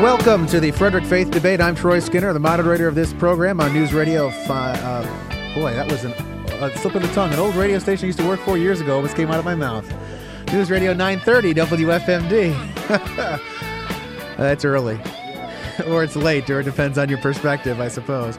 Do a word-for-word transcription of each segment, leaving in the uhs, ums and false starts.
Welcome to the Frederick Faith Debate. I'm Troy Skinner, the moderator of this program on News Radio. Fi- uh, boy, that was an, a slip of the tongue. An old radio station I used to work for years ago almost came out of my mouth. News Radio nine thirty W F M D. That's early. Or it's late, or it depends on your perspective, I suppose.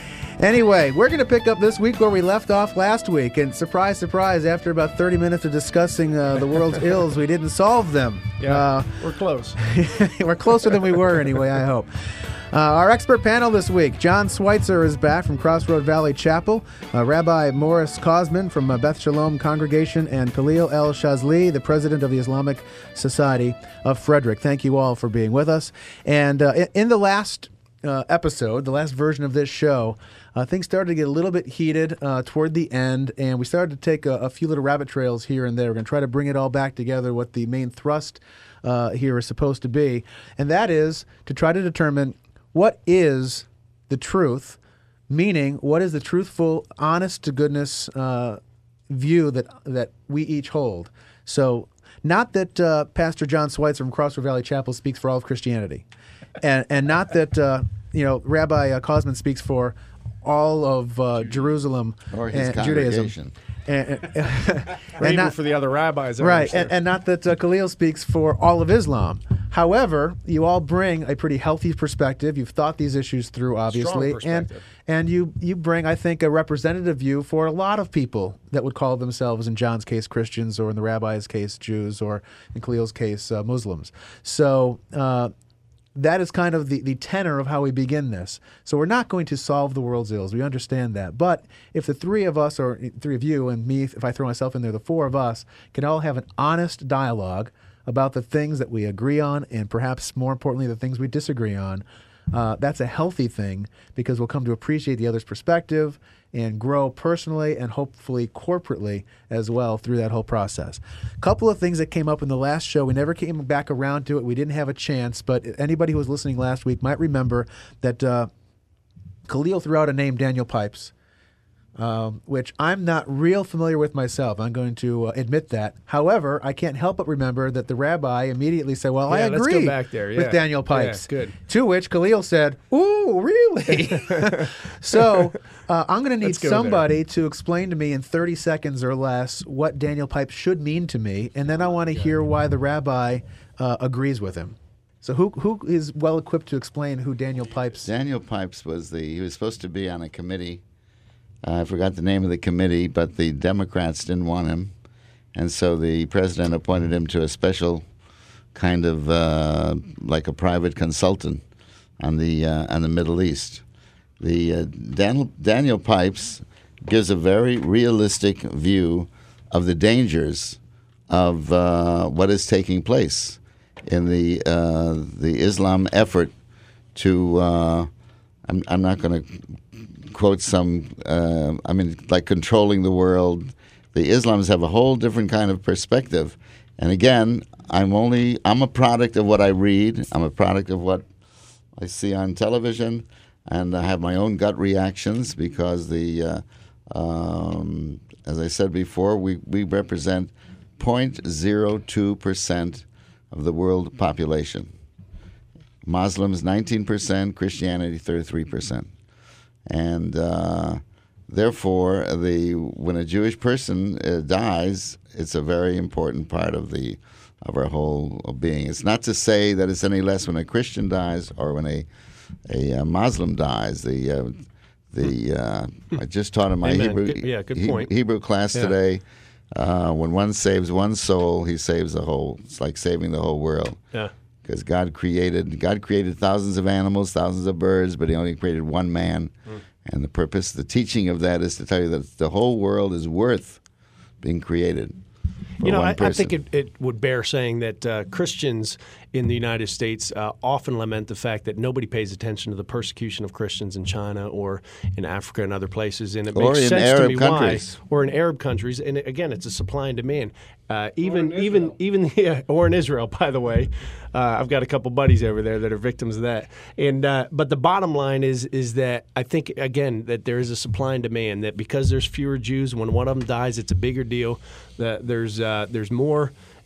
Anyway, we're going to pick up this week where we left off last week. And surprise, surprise, after about thirty minutes of discussing uh, the world's ills, we didn't solve them. Yeah, uh, we're close. We're closer than we were anyway, I hope. Uh, our expert panel this week, John Schweitzer is back from Crossroad Valley Chapel, uh, Rabbi Morris Cosman from uh, Beth Shalom Congregation, and Khalil El Shazli, the president of the Islamic Society of Frederick. Thank you all for being with us. And uh, in the last uh, episode, the last version of this show, Uh, things started to get a little bit heated uh, toward the end, and we started to take a, a few little rabbit trails here and there. We're going to try to bring it all back together, what the main thrust uh, here is supposed to be, and that is to try to determine what is the truth, meaning what is the truthful, honest-to-goodness uh, view that that we each hold. So not that uh, Pastor John Schweitzer from Crossroad Valley Chapel speaks for all of Christianity, and, and not that uh, you know Rabbi uh, Cosman speaks for all of uh, Jerusalem or his and congregation. Judaism. And, and, or and even not, for the other rabbis. I right, and, and not that uh, Khalil speaks for all of Islam. However, you all bring a pretty healthy perspective. You've thought these issues through, obviously, and and you you bring, I think, a representative view for a lot of people that would call themselves, in John's case, Christians, or in the rabbi's case, Jews, or in Khalil's case, uh, Muslims. So uh, that is kind of the, the tenor of how we begin this. So we're not going to solve the world's ills. We understand that. But if the three of us, or three of you and me, if I throw myself in there, the four of us, can all have an honest dialogue about the things that we agree on and perhaps more importantly, the things we disagree on, uh, that's a healthy thing because we'll come to appreciate the other's perspective and grow personally and hopefully corporately as well through that whole process. A couple of things that came up in the last show. We never came back around to it. We didn't have a chance, but anybody who was listening last week might remember that uh, Khalil threw out a name, Daniel Pipes, um, which I'm not real familiar with myself. I'm going to uh, admit that. However, I can't help but remember that the rabbi immediately said, well, yeah, I agree let's go back there. Yeah. with Daniel Pipes. Yeah, good. To which Khalil said, ooh, really? So uh, I'm going to need somebody there. to explain to me in thirty seconds or less what Daniel Pipes should mean to me, and then I want to yeah. hear why the rabbi uh, agrees with him. So who who is well equipped to explain who Daniel Pipes? Daniel Pipes was the he was supposed to be on a committee. Uh, I forgot the name of the committee, but the Democrats didn't want him, and so the president appointed him to a special kind of uh, like a private consultant on the uh, on the Middle East. The uh, Daniel, Daniel Pipes gives a very realistic view of the dangers of uh, what is taking place in the uh, the Islam effort to. Uh, I'm, I'm not going to quote some. Uh, I mean, like controlling the world. The Islams have a whole different kind of perspective, and again, I'm only I'm a product of what I read. I'm a product of what I see on television, and I have my own gut reactions because the, uh, um, as I said before, we, we represent zero point zero two percent of the world population. Muslims nineteen percent, Christianity thirty-three percent. And uh, therefore, the when a Jewish person uh, dies, it's a very important part of the of our whole being. It's not to say that it's any less when a Christian dies or when a a, a Muslim dies. The uh, the uh, I just taught in my Amen. Hebrew good, yeah, good he, point. Hebrew class yeah. today. Uh, when one saves one soul, he saves the whole. It's like saving the whole world. Yeah. Because God created God created thousands of animals, thousands of birds, but He only created one man. Mm. And the purpose, the teaching of that is to tell you that the whole world is worth being created. You know, I, I think it, it would bear saying that uh, Christians in the United States uh, often lament the fact that nobody pays attention to the persecution of Christians in China or in Africa and other places, and it or makes in sense Arab to me countries. why. Or in Arab countries, and again, it's a supply and demand. Uh, even, in even, even, yeah, or in Israel, by the way. Uh, I've got a couple buddies over there that are victims of that. And uh, but the bottom line is is that I think again that there is a supply and demand. That because there's fewer Jews, when one of them dies, it's a bigger deal. That there's uh, there's more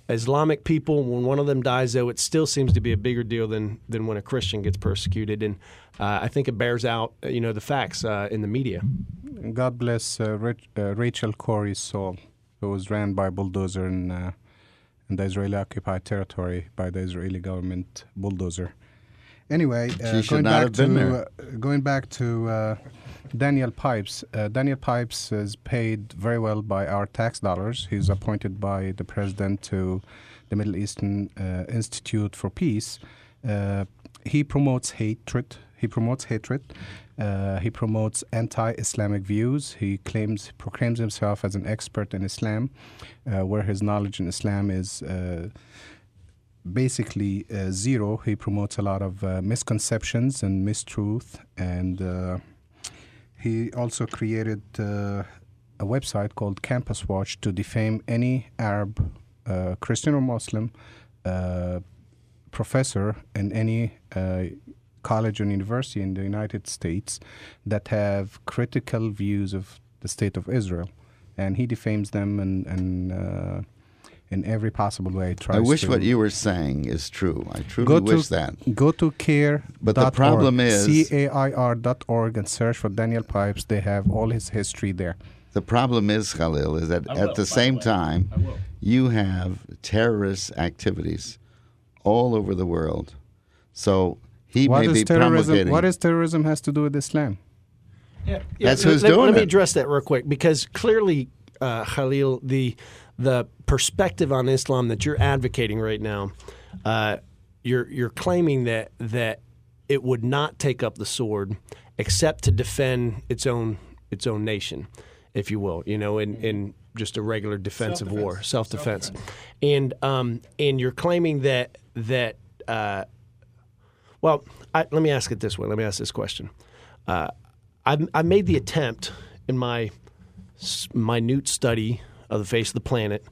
Islamic people, when one of them dies, though, it still seems to be a bigger deal than than when a Christian gets persecuted, and uh, I think it bears out, you know, the facts uh, in the media. God bless uh, Rich, uh, Rachel Corrie's soul, who was ran by bulldozer in, uh, in the Israeli-occupied territory by the Israeli government bulldozer. Anyway, uh, going, back to, uh, going back to uh, Daniel Pipes. Uh, Daniel Pipes is paid very well by our tax dollars. He's appointed by the president to the Middle Eastern uh, Institute for Peace. Uh, he promotes hatred. He promotes hatred. Uh, he promotes anti-Islamic views. He claims, proclaims himself as an expert in Islam, uh, where his knowledge in Islam is uh, basically uh, zero. He promotes a lot of uh, misconceptions and mistruth, and uh, he also created uh, a website called Campus Watch to defame any Arab, uh, Christian or Muslim, uh, professor in any uh, college and university in the United States that have critical views of the state of Israel. And he defames them and, and uh, in every possible way. Tries I wish to what you were saying is true. I truly go to, wish that. Go to care. But the problem is... C A I R dot org and search for Daniel Pipes. They have all his history there. The problem is, Khalil, is that I at will, the same the time, you have terrorist activities all over the world. So he what may be promulgating... What does terrorism has to do with Islam? Yeah, yeah. That's who's let, doing let it. Let me address that real quick, because clearly, uh, Khalil, the the perspective on Islam that you're advocating right now, uh, you're you're claiming that that it would not take up the sword except to defend its own its own nation, if you will, you know, in, in just a regular defensive Self-defense. war, self-defense. Self-defense. And um, and you're claiming that that uh, well, I, let me ask it this way. Let me ask this question. Uh, I I made the attempt in my minute study of the face of the planet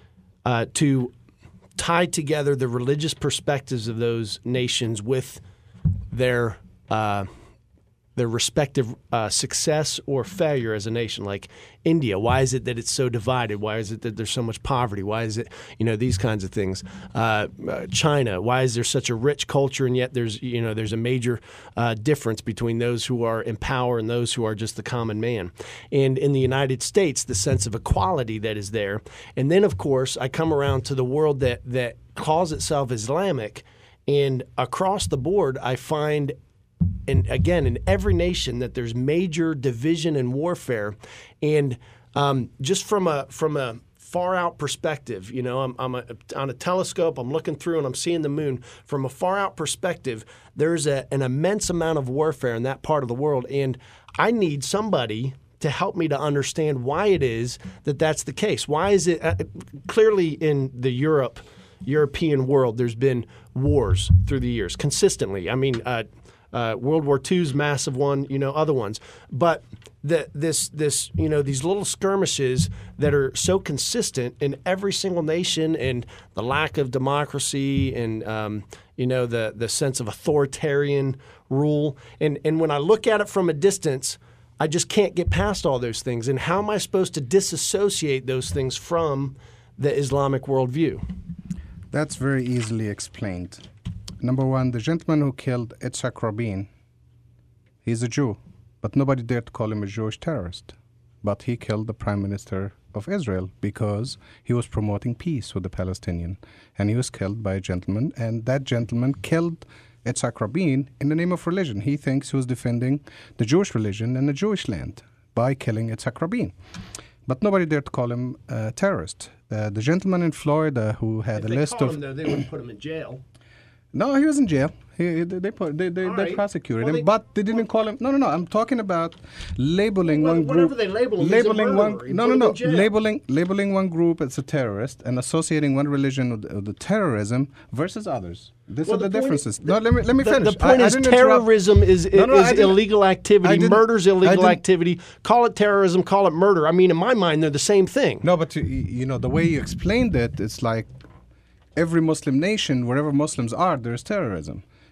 uh, to tie together the religious perspectives of those nations with their uh, their respective uh, success or failure as a nation. Like India, why is it that it's so divided? Why is it that there's so much poverty? Why is it, you know, these kinds of things? Uh, uh, China, why is there such a rich culture and yet there's, you know, there's a major uh, difference between those who are in power and those who are just the common man? And in the United States, the sense of equality that is there. And then, of course, I come around to the world that that calls itself Islamic, and across the board, I find, and again, in every nation, that there's major division and warfare. And um, just from a from a far out perspective, you know, I'm, I'm a, on a telescope, I'm looking through and I'm seeing the moon. From a far out perspective, there's a, an immense amount of warfare in that part of the world. And I need somebody to help me to understand why it is that that's the case. Why is it uh, clearly in the Europe, European world, there's been wars through the years consistently. I mean, uh, Uh, World War Two's massive one, you know, other ones. But the, this, this, you know, these little skirmishes that are so consistent in every single nation, and the lack of democracy, and um, you know, the the sense of authoritarian rule. And and when I look at it from a distance, I just can't get past all those things. And how am I supposed to disassociate those things from the Islamic worldview? That's very easily explained. Number one, the gentleman who killed Yitzhak Rabin, he's a Jew, but nobody dared to call him a Jewish terrorist. But he killed the prime minister of Israel because he was promoting peace with the Palestinian. And he was killed by a gentleman, and that gentleman killed Yitzhak Rabin in the name of religion. He thinks he was defending the Jewish religion and the Jewish land by killing Yitzhak Rabin. But nobody dared to call him a terrorist. Uh, the gentleman in Florida who had if a they list caught of... him, though, they wouldn't put him in jail. No, he was in jail. He, they they, put, they, they, All they right. prosecuted Well, him, they- but they didn't call him. No, no, no. I'm talking about labeling Well, one whatever group. they label him, he's a labeling one. murderer. You No, put no, him no. in jail. Labeling labeling one group as a terrorist and associating one religion with, with the terrorism versus others. These Well, are the, the point differences. is- no, let me let me The, finish. the point I, I is didn't interrupt. terrorism is, No, no, I is didn't- illegal I activity. didn't- Murder's I illegal didn't- activity. Call it terrorism, call it murder. I mean, in my mind, they're the same thing. No, but you, you know the way you explained it, it's like every Muslim nation, wherever Muslims are, there's terrorism.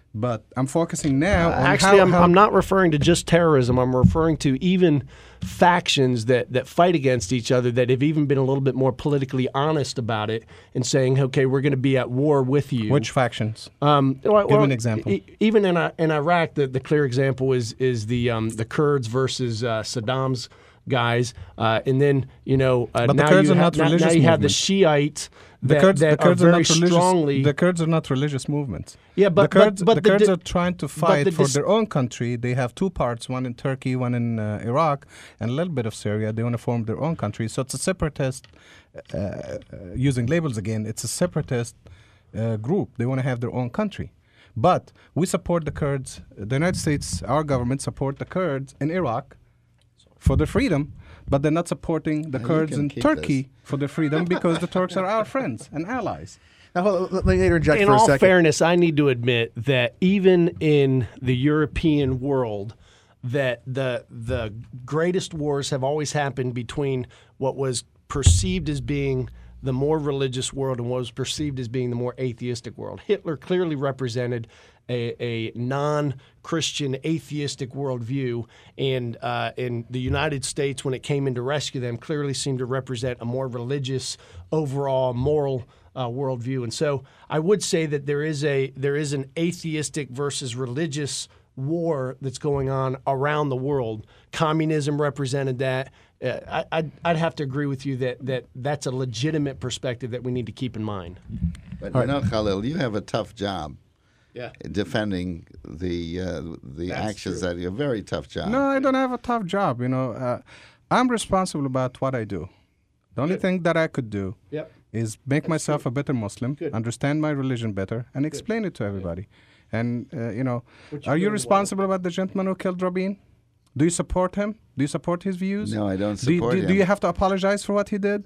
But I'm focusing now uh, on actually, how, I'm, how I'm not referring to just terrorism. I'm referring to even factions that, that fight against each other that have even been a little bit more politically honest about it and saying, okay, we're going to be at war with you. Which factions? Um, well, Give well, an example. E- even in, uh, in Iraq, the, the clear example is is the um, the Kurds versus uh, Saddam's guys, uh, and then you know uh, But the now Kurds you are have not now, now religious you have the movement. Shiites The that, Kurds, that the Kurds are are, very not religious. strongly. The Kurds are not religious movements. Yeah, but the Kurds, but, but the the Kurds di- are trying to but fight the for dis- their own country. They have two parts: one in Turkey, one in uh, Iraq, and a little bit of Syria. They want to form their own country. So it's a separatist. Uh, uh, using labels again, it's a separatist uh, group. They want to have their own country. But we support the Kurds. The United States, our government, support the Kurds in Iraq for their freedom. But they're not supporting the Now, you Kurds can in keep Turkey this. for their freedom because the Turks are our friends and allies. Now, hold on, let me interject in for a all second. fairness, I need to admit that even in the European world, that the the greatest wars have always happened between what was perceived as being the more religious world and what was perceived as being the more atheistic world. Hitler clearly represented a, a non-Christian atheistic worldview, and uh, in the United States, when it came in to rescue them, clearly seemed to represent a more religious, overall moral uh, worldview. And so, I would say that there is a there is an atheistic versus religious war that's going on around the world. Communism represented that. Uh, I, I'd, I'd have to agree with you that, that that's a legitimate perspective that we need to keep in mind. But you know, Khalil, you have a tough job. Yeah. Defending the uh, the That's actions true. that you're a very tough job. No, I don't have a tough job. You know, uh, I'm responsible about what I do. The only Good. thing that I could do Yep. is make myself a better Muslim, Good. understand my religion better, and explain it to everybody. And uh, you know, Which you are you really responsible about the gentleman who killed Rabin? Do you support him? Do you support his views? No, I don't Do you, support do, him. do you have to apologize for what he did?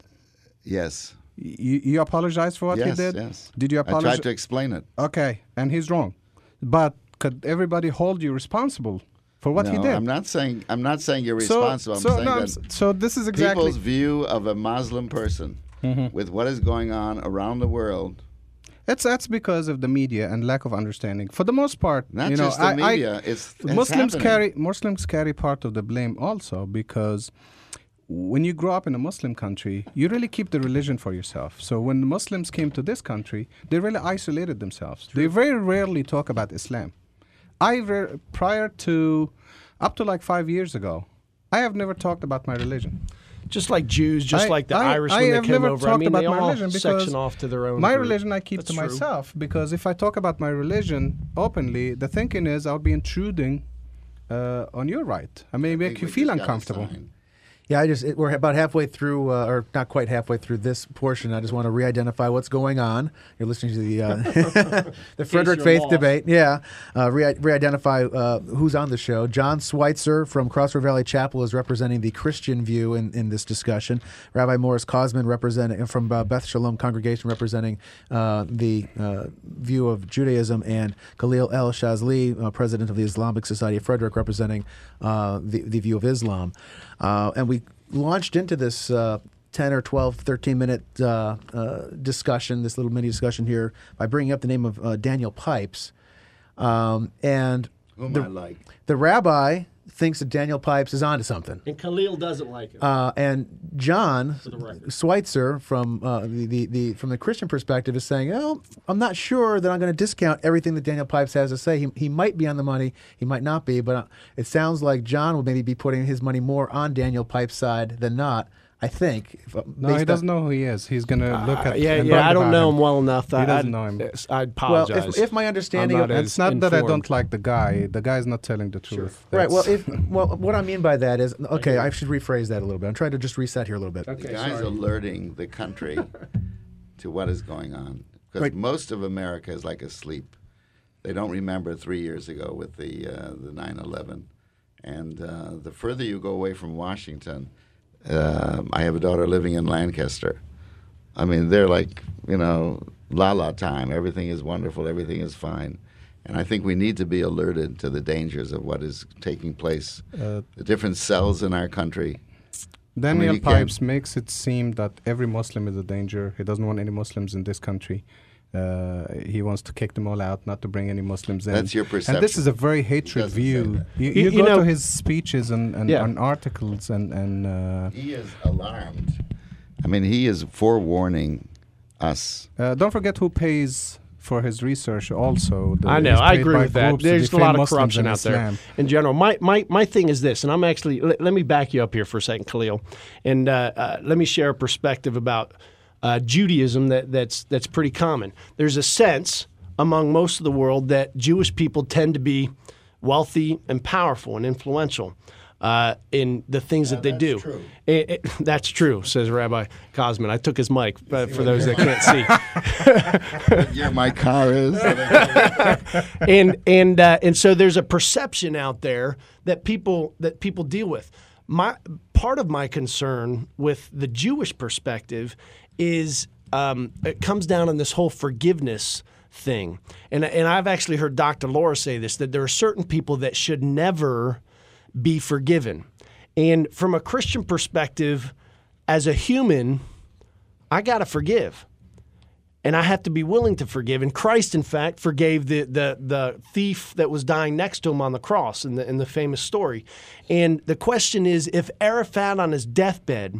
Yes. You, you apologize for what yes, he did? yes. Did you I apologize? tried to explain it. Okay, and he's wrong. But could everybody hold you responsible for what no, he did? I'm not saying I'm not saying you're So- responsible. I'm so, saying no, I'm that s- so this is exactly people's view of a Muslim person Mm-hmm. with what is going on around the world. It's that's because of the media and lack of understanding. For the most part, Not you know, just the I, I- media. it's, it's Muslims happening. carry Muslims carry part of the blame also because when you grow up in a Muslim country, you really keep the religion for yourself. So when the Muslims came to this country, they really isolated themselves. They very rarely talk about Islam. I re- prior to up to like five years ago, I have never talked about my religion. Just like Jews, just I- like the I- Irish I when they have came never over. I talked mean, about they my all religion because section off to their own My group. religion I keep That's to true. myself because if I talk about my religion openly, the thinking is I'll be intruding uh, on your right. I may I make think you we feel just got a uncomfortable. sign. Yeah, I just it, we're about halfway through, uh, or not quite halfway through this portion. I just want to re-identify what's going on. You're listening to the uh, the Frederick you're Faith lost. debate. Yeah, uh, re- re-identify uh, who's on the show. John Schweitzer from Crossroad Valley Chapel is representing the Christian view in, in this discussion. Rabbi Morris Cosman representing from uh, Beth Shalom congregation representing uh, the uh, view of Judaism, and Khalil El Shazli, uh, president of the Islamic Society of Frederick, representing uh, the the view of Islam. Uh, and we launched into this uh, ten or twelve, thirteen minute uh, uh, discussion, this little mini discussion here, by bringing up the name of uh, Daniel Pipes. Um, and Whom the, I like. the rabbi thinks that Daniel Pipes is onto something. And Khalil doesn't like it. Uh, and John the record. Schweitzer from uh, the, the, the from the Christian perspective is saying, "Oh, I'm not sure that I'm going to discount everything that Daniel Pipes has to say. He, he might be on the money, he might not be, but uh, it sounds like John will maybe be putting his money more on Daniel Pipes' side than not. I think. If, uh, No, based he on- doesn't know who he is. He's gonna look Uh, at yeah, and yeah. brag I don't about know him. him well enough. He I, doesn't I'd, know him. I Well, apologize. if, if my understanding I'm of not It's not that I informed. don't like the guy. The guy's not telling the truth. right, well, That's- if well, what I mean by that is okay. I should rephrase that a little bit. I'm trying to just reset here a little bit. The Okay, guy's sorry. alerting the country to what is going on. Because Right. most of America is like asleep. They don't remember three years ago with the uh, the nine eleven. And uh, the further you go away from Washington, uh, I have a daughter living in Lancaster. I mean, they're like, you know, la la time. Everything is wonderful. Everything is fine. And I think we need to be alerted to the dangers of what is taking place. Uh, The different cells in our country. Daniel you can't- Pipes makes it seem that every Muslim is a danger. He doesn't want any Muslims in this country. Uh, he wants to kick them all out, not to bring any Muslims in. That's your perception. And this is a very hatred view. You, you, you, go you know, to his speeches and, and, yeah. and articles and... and uh, he is alarmed. I mean, he is forewarning us. Uh, don't forget who pays for his research also. The, I know, I agree with that. There's a lot of corruption out there in general. My, my, my thing is this, and I'm actually, let, let me back you up here for a second, Khalil, and uh, uh, let me share a perspective about uh, Judaism that, that's, that's pretty common. There's a sense among most of the world that Jewish people tend to be wealthy and powerful and influential uh, in the things yeah, that they that's do. True. It, it, that's true, says Rabbi Cosman. I took his mic, but for those that can't see. Yeah, my car is. and and uh, and so there's a perception out there that people that people deal with. My part of my concern with the Jewish perspective is um, it comes down on this whole forgiveness thing, and and I've actually heard Doctor Laura say this, that there are certain people that should never be forgiven. And from a Christian perspective, as a human, I got to forgive. And I have to be willing to forgive. And Christ, in fact, forgave the the the thief that was dying next to him on the cross in the in the famous story. And the question is, if Arafat on his deathbed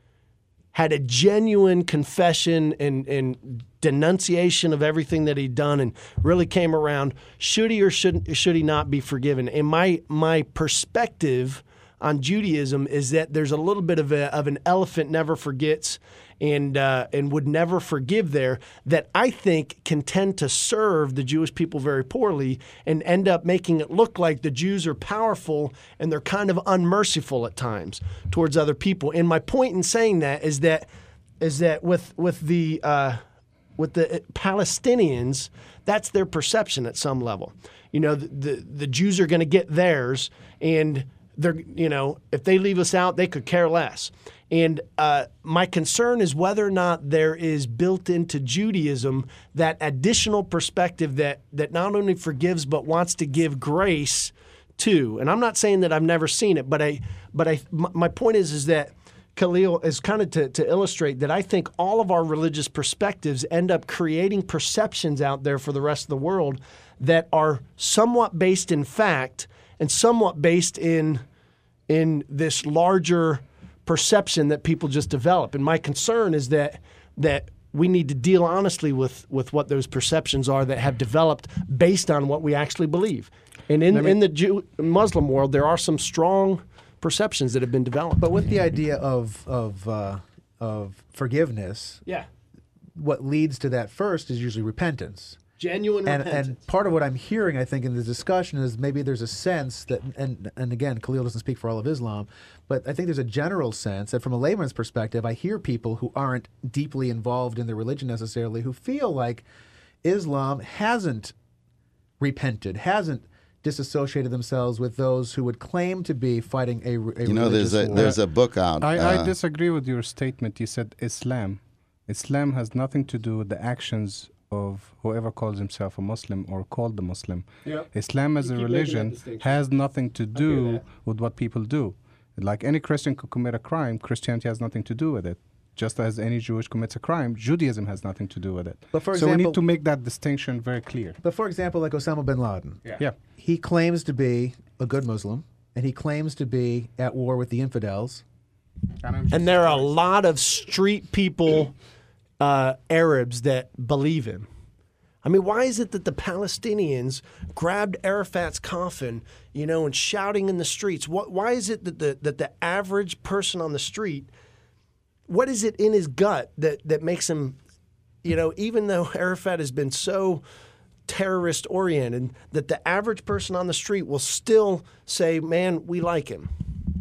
had a genuine confession and, and denunciation of everything that he'd done and really came around, should he or shouldn't should he not be forgiven? And my my perspective on Judaism is that there's a little bit of a, of an elephant never forgets and uh, and would never forgive there, that I think can tend to serve the Jewish people very poorly and end up making it look like the Jews are powerful and they're kind of unmerciful at times towards other people. And my point in saying that is that is that with with the uh, with the Palestinians, that's their perception at some level. You know, the the, the Jews are going to get theirs, and they're, you know, if they leave us out, they could care less. And uh, my concern is whether or not there is built into Judaism that additional perspective that that not only forgives but wants to give grace to. And I'm not saying that I've never seen it, but I but I my point is is that Khalil is kind of to, to illustrate that I think all of our religious perspectives end up creating perceptions out there for the rest of the world that are somewhat based in fact and somewhat based in in this larger perception that people just develop. And my concern is that that we need to deal honestly with, with what those perceptions are that have developed based on what we actually believe. And in, me, in the Jew, Muslim world, there are some strong perceptions that have been developed. But with the idea of of uh, of forgiveness, yeah, what leads to that first is usually repentance. Genuine and, repentance. And part of what I'm hearing, I think, in the discussion is maybe there's a sense that, and and again, Khalil doesn't speak for all of Islam, but I think there's a general sense that from a layman's perspective, I hear people who aren't deeply involved in their religion necessarily who feel like Islam hasn't repented, hasn't disassociated themselves with those who would claim to be fighting a, a you know, there's a war. there's a book out. I, uh, I disagree with your statement. You said Islam. Islam has nothing to do with the actions of whoever calls himself a Muslim or called the Muslim. Yep. Islam as you a religion has nothing to do with what people do. Like any Christian could commit a crime, Christianity has nothing to do with it. Just as any Jewish commits a crime, Judaism has nothing to do with it. But for so example, we need to make that distinction very clear. But for example, like Osama bin Laden, yeah. yeah. he claims to be a good Muslim, and he claims to be at war with the infidels. And, and there are a lot of street people, uh, Arabs, that believe him. I mean, why is it that the Palestinians grabbed Arafat's coffin, you know, and shouting in the streets? What, why is it that the that the average person on the street, what is it in his gut that, that makes him, you know, even though Arafat has been so terrorist-oriented, that the average person on the street will still say, man, we like him?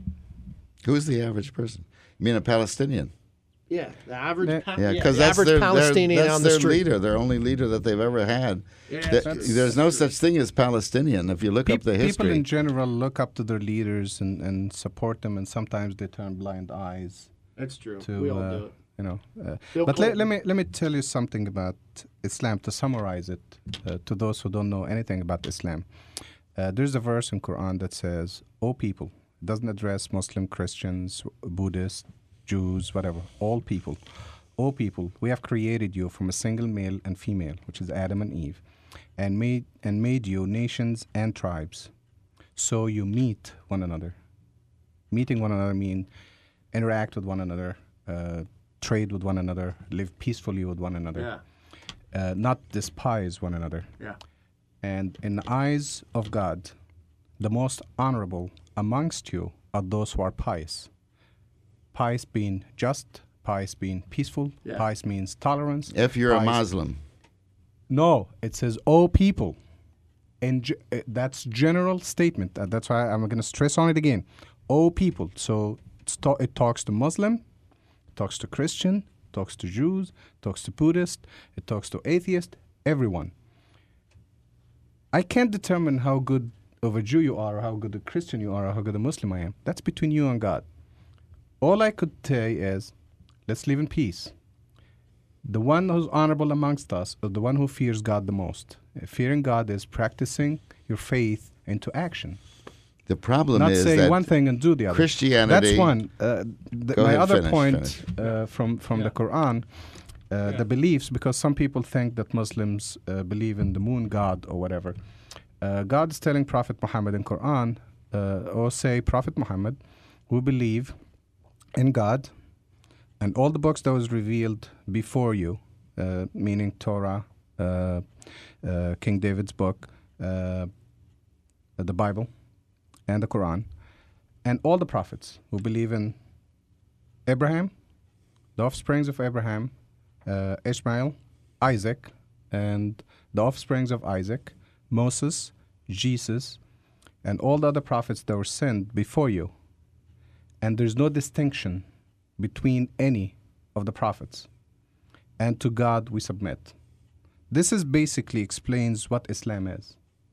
Who's the average person? You mean a Palestinian? Yeah, the average, yeah, pa- because yeah, the that's average their, Palestinian that's on the their street. leader, their only leader that they've ever had. Yeah, the, there's no such thing as Palestinian. If you look Pe- up the history, people in general look up to their leaders and, and support them, and sometimes they turn blind eyes. That's true. To, we all uh, do it. You know, uh, Bill but let, let Clinton. me let me tell you something about Islam to summarize it uh, to those who don't know anything about Islam. Uh, there's a verse in Quran that says, "O people," it doesn't address Muslim, Christians, Buddhists, Jews, whatever, all people. O people, we have created you from a single male and female, which is Adam and Eve, and made and made you nations and tribes. So you meet one another. Meeting one another means interact with one another, uh, trade with one another, live peacefully with one another, yeah. uh, not despise one another. Yeah. And in the eyes of God, the most honorable amongst you are those who are pious. Pious being just, pious being peaceful, yeah. pious means tolerance. If you're pious. a Muslim. No, it says, "O people." And ge- uh, that's general statement. Uh, that's why I'm going to stress on it again. O people. So it's ta- it talks to Muslim, it talks to Christian, it talks to Jews, it talks to Buddhist, it talks to atheist, everyone. I can't determine how good of a Jew you are, or how good a Christian you are, or how good a Muslim I am. That's between you and God. All I could say is, let's live in peace. The one who's honorable amongst us is the one who fears God the most. Uh, fearing God is practicing your faith into action. The problem Not is saying that one thing and do the other. Christianity. That's one. Uh, th- Go my ahead, other finish, point finish. Uh, from from Yeah. the Quran, uh, Yeah. the beliefs, because some people think that Muslims uh, believe in the moon god or whatever. Uh, God is telling Prophet Muhammad in Quran, uh, or say Prophet Muhammad, who believe in God and all the books that was revealed before you, uh, meaning Torah, uh, uh, King David's book, uh, the Bible, and the Quran, and all the prophets who believe in Abraham, the offsprings of Abraham, uh, Ishmael, Isaac, and the offsprings of Isaac, Moses, Jesus, and all the other prophets that were sent before you. And there's no distinction between any of the prophets. And to God we submit. This is basically explains what Islam is.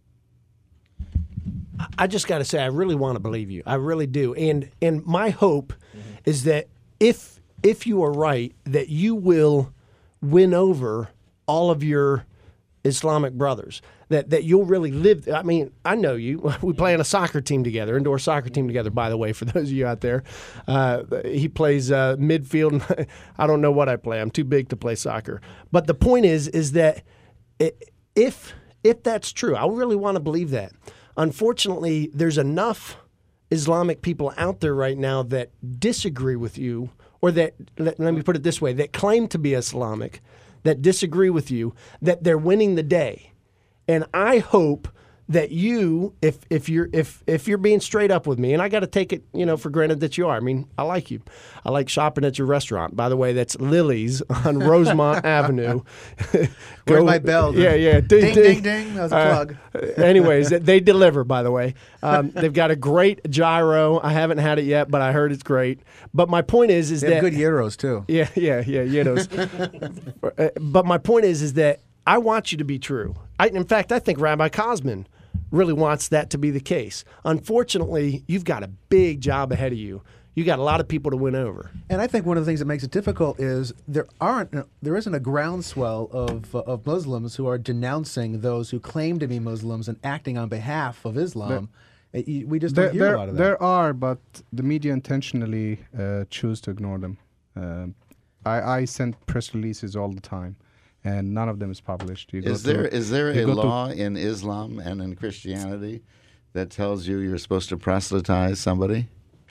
I just got to say, I really want to believe you. I really do. And and my hope mm-hmm. is that if if you are right, that you will win over all of your Islamic brothers. That that you'll really live. I mean, I know you. We play on a soccer team together, indoor soccer team together, by the way, for those of you out there. Uh, he plays uh, midfield. I don't know what I play. I'm too big to play soccer. But the point is, is that if if that's true, I really want to believe that. Unfortunately, there's enough Islamic people out there right now that disagree with you, or that, let, let me put it this way, that claim to be Islamic, that disagree with you, that they're winning the day. And I hope that you, if if you're if if you're being straight up with me, and I got to take it, you know, for granted that you are. I mean, I like you. I like shopping at your restaurant. By the way, that's Lily's on Rosemont Avenue. Where's my bell? Yeah, yeah. Ding, ding, ding, ding. That was a plug. Uh, anyways, they deliver, by the way. Um, they've got a great gyro. I haven't had it yet, but I heard it's great. But my point is, is they that have good gyros too. Yeah, yeah, yeah, gyros. But my point is, is that I want you to be true. I, in fact, I think Rabbi Cosman really wants that to be the case. Unfortunately, you've got a big job ahead of you. You got a lot of people to win over. And I think one of the things that makes it difficult is there aren't, there isn't a groundswell of uh, of Muslims who are denouncing those who claim to be Muslims and acting on behalf of Islam. There, it, we just don't there, hear there, a lot of that. There are, but the media intentionally uh, choose to ignore them. Uh, I, I send press releases all the time, and none of them is published. You is go there to, is there a go law to, in Islam and in Christianity that tells you you're supposed to proselytize somebody?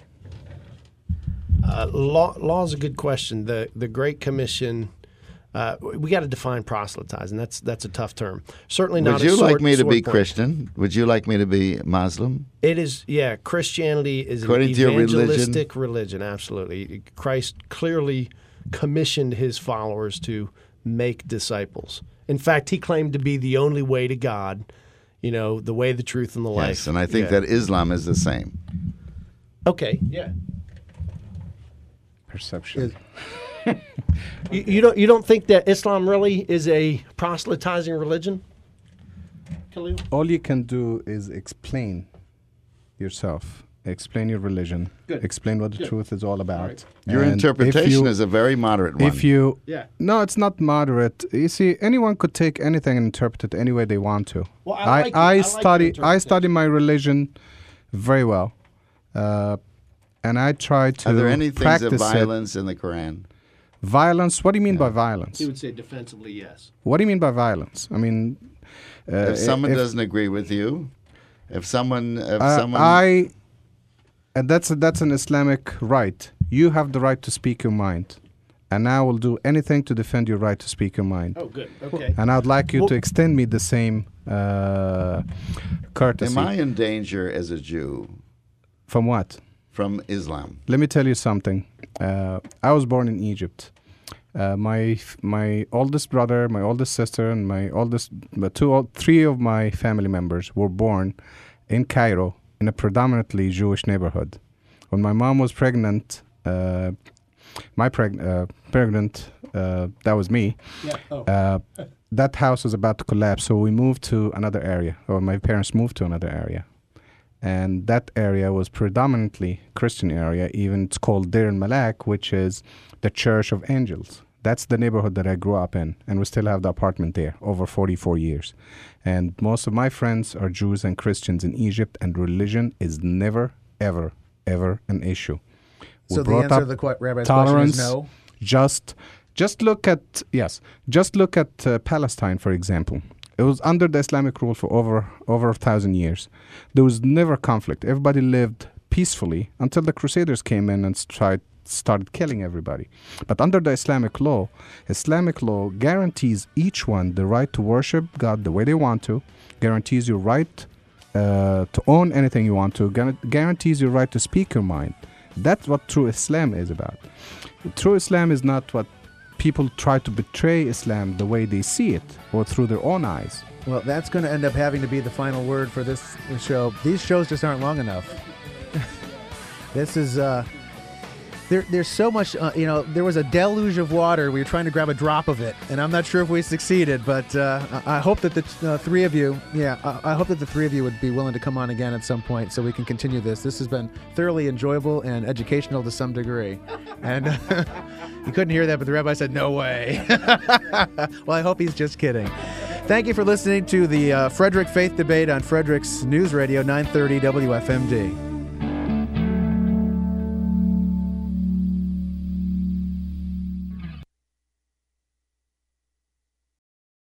Uh, law law is a good question. The the Great Commission. Uh, we got to define proselytizing. That's that's a tough term. Certainly not. Would you a sword, like me to be point. Christian? Would you like me to be Muslim? It is. Yeah, Christianity is According an to your evangelistic religion? religion. Absolutely, Christ clearly commissioned his followers to make disciples. In fact, he claimed to be the only way to God. You know, the way, the truth, and the life. Yes, and I think yeah. that Islam is the same. Okay. Yeah. Perception. you, you don't you don't think that Islam really is a proselytizing religion, Khalil? All you can do is explain yourself, explain your religion, Good. explain what the Good. truth is all about. All right. Your And interpretation if you, is a very moderate one. If you, Yeah. no, it's not moderate. You see, anyone could take anything and interpret it any way they want to. Well, I like it. I, I like study, your I study my religion very well, uh, and I try to Are there any things practice of violence in the Quran? it. Violence? What do you mean Yeah. by violence? He would say defensively, yes. What do you mean by violence? I mean, uh, if someone if, doesn't agree with you, if someone, if uh, someone, I, and that's a, that's an Islamic right. You have the right to speak your mind, and I will do anything to defend your right to speak your mind. Oh, good. Okay. And I'd like you Well- to extend me the same uh, courtesy. am I in danger as a Jew From what? from Islam? Let me tell you something. Uh, I was born in Egypt. Uh, my my oldest brother, my oldest sister, and my oldest uh, two, three of my family members were born in Cairo in a predominantly Jewish neighborhood. When my mom was pregnant, uh, my preg- uh, pregnant, uh, that was me. Yeah. Oh. Uh, that house was about to collapse, so we moved to another area, or my parents moved to another area. And that area was predominantly Christian area. Even it's called Deir al-Malak, which is the Church of Angels. That's the neighborhood that I grew up in, and we still have the apartment there over forty-four years. And most of my friends are Jews and Christians in Egypt, and religion is never, ever, ever an issue. So the answer to the qu- rabbi's tolerance, question is no? Just, just look at yes, just look at uh, Palestine, for example. It was under the Islamic rule for over over a thousand years. There was never conflict. Everybody lived peacefully until the Crusaders came in and tried started killing everybody. But under the Islamic law, Islamic law guarantees each one the right to worship God the way they want to, guarantees your right uh, to own anything you want to, guar- guarantees your right to speak your mind. That's what true Islam is about. True Islam is not what people try to betray Islam the way they see it or through their own eyes. Well, that's going to end up having to be the final word for this show. These shows just aren't long enough. This is, uh, there, there's so much, uh, you know, there was a deluge of water. We were trying to grab a drop of it, and I'm not sure if we succeeded, but uh, I I hope that the uh, three of you, yeah, I, I hope that the three of you would be willing to come on again at some point so we can continue this. This has been thoroughly enjoyable and educational to some degree. And uh, you couldn't hear that, but the rabbi said, no way. Well, I hope he's just kidding. Thank you for listening to the uh, Frederick Faith Debate on Frederick's News Radio, nine thirty W F M D.